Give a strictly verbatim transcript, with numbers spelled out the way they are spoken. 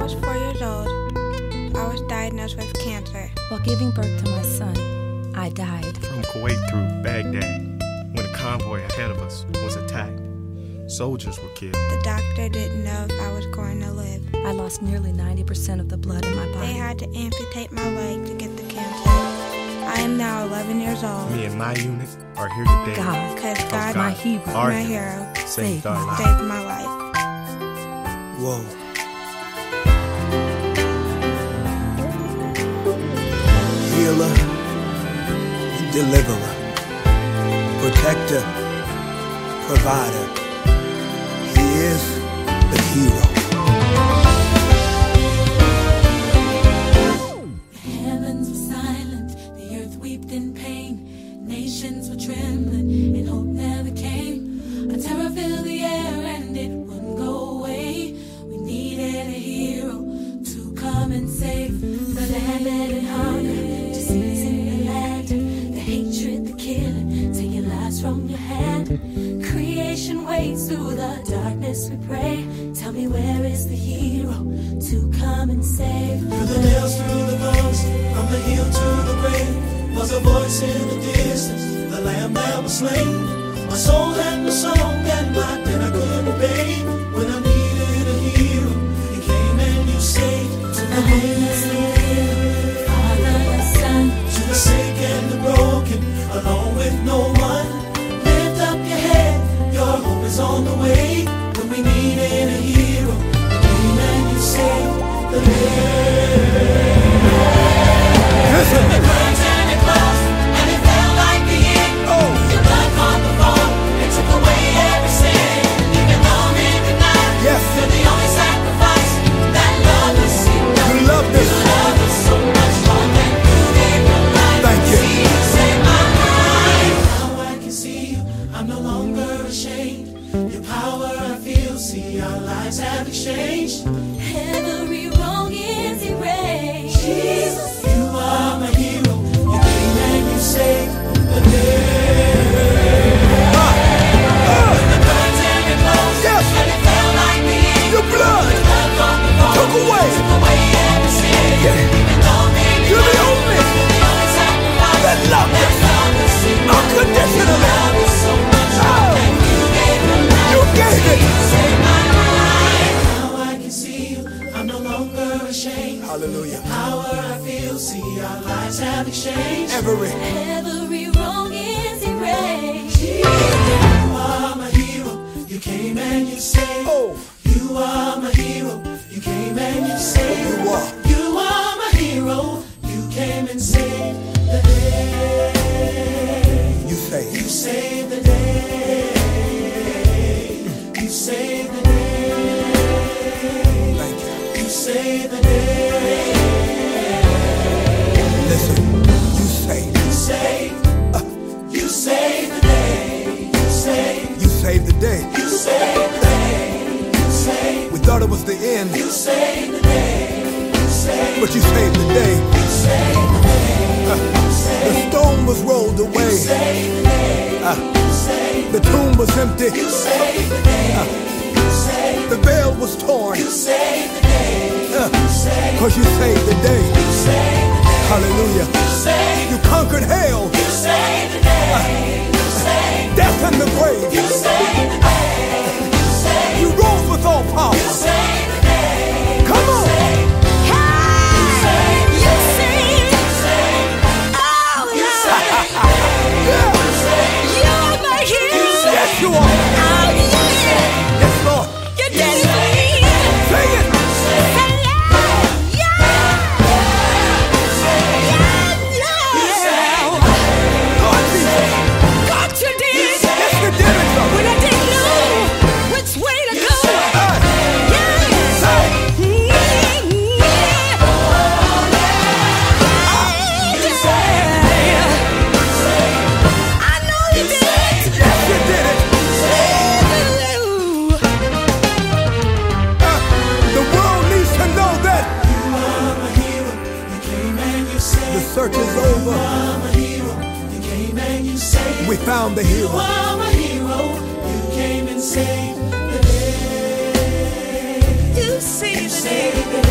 was four years old, I was diagnosed with cancer. While giving birth to my son, I died. From Kuwait through Baghdad, when a convoy ahead of us was attacked, soldiers were killed. The doctor didn't know if I was going to live. I lost nearly ninety percent of the blood in my body. They had to amputate my leg to get the cancer. I am now eleven years old. Me and my unit are here today. God, Because Because God, my hero, our my hero, saved our lives. saved my life. Whoa. Healer, deliverer, protector, provider. He is the hero. The heavens were silent, the earth wept in pain. Nations were trembling and hope never came. A terror filled the air and it wouldn't go away. We needed a hero to come and save the land and hunger. Disease in the land, the hatred, the killing, taking lives from your hand. Creation waits through the darkness we pray. Tell me, where is the hero to come and save? Through the nails, through the thorns, from the hill to the grave, was a voice in the distance, the lamb that was slain. My soul had no song and my dinner couldn't pay. When I needed a hero, you came and you saved. To the homeless, the ill, father and son, To the sick and the broken, alone with no one. Lift up your head, your hope is on the way. When we needed a hero, you came and you saved the day. Listen. The curtain it closed, and it felt like the end. Oh. Your blood caught the fall, it took away every sin. Even though men denied, Yes. you're the only sacrifice that love has seen. You love this. You love us so much more than you gave your life. Thank you. See, you saved my life. Now I can see you, I'm no longer ashamed. Your power I feel, see our lives have exchanged. every wrong is erased. Jesus, you are my hero. You came and you saved the day. When the curtain it closed, Yes. and it felt like the end. Your blood Blood from the fall, took away. took away every sin. Yeah. Even though men You're the denied, only you're the only sacrifice that loved that us love has seen. unconditionally. You love us so much more Oh. than you gave your life. You gave it. You saved my life. Now I can see you, I'm no longer ashamed. Hallelujah. Power I feel, see our lives have exchanged. Every Every wrong is erased. You are my hero, you came and you saved. oh, You are my hero, you came and you saved. you are. You are my hero, you came and saved the day. You say You saved the day. You saved the day. thank you. You saved the day. Listen. You say You saved. You saved the day. You saved. you saved the day. You saved the day. You saved. We thought it was the end, You saved the day. You saved. but you saved the day. You saved the day. You saved. The stone was rolled away. You saved the day. You saved. The tomb was empty. You saved the day. You saved. The veil was torn. You saved the day. You saved. Cause you saved the day. You saved the day. Hallelujah. You saved. You conquered hell, You saved the day. You saved. death and the grave. You saved the day. You saved. You rose with all power. You saved the day. Come on. Yeah. Yes, you are. Yes, Lord. Sing it. Lord Jesus. Yes, you did it, Lord. When I didn't know which way to go. Search is over. We found the hero. You are my hero. You came and saved the day. You saved the day. Saved the day.